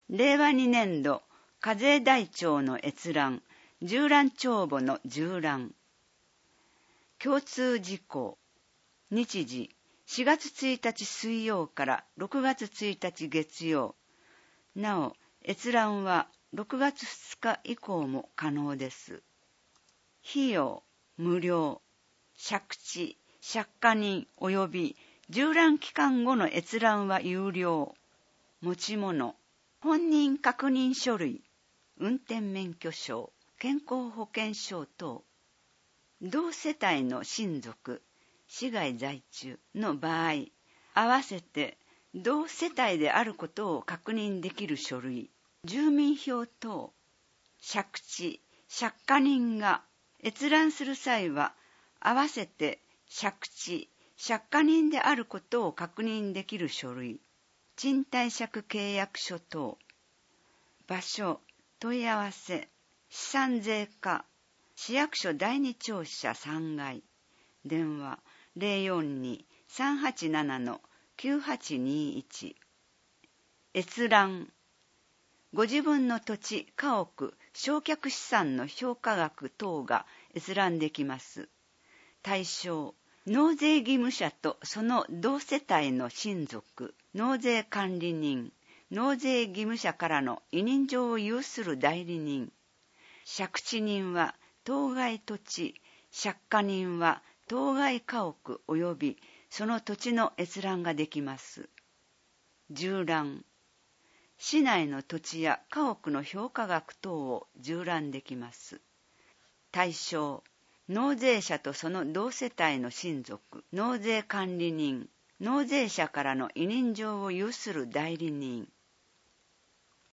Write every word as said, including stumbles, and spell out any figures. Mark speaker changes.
Speaker 1: れいわにねんど課税台帳の閲覧、縦覧帳簿の縦覧。共通事項。日時、しがつついたち水曜からろくがつついたち月曜。なお、閲覧はろくがつふつか以降も可能です。費用、無料。借地、借家人及び縦覧期間後の閲覧は有料。持ち物、本人確認書類、運転免許証、健康保険証等。同世帯の親族、市外在中の場合、合わせて同世帯であることを確認できる書類、住民票等。借地、借家人が閲覧する際は、合わせて借地、借家人であることを確認できる書類、賃貸借契約書等。場所、問い合わせ、資産税課、市役所第二庁舎さんがい。電話 ゼロよんに さんはちなな きゅうはちにいち。閲覧。ご自分の土地、家屋、償却資産の評価額等が閲覧できます。対象、納税義務者とその同世帯の親族、納税管理人、納税義務者からの委任状を有する代理人。借地人は当該土地、借家人は当該家屋及びその土地の閲覧ができます。縦覧。市内の土地や家屋の評価額等を縦覧できます。対象、納税者とその同世帯の親族、納税管理人、納税者からの委任状を有する代理人。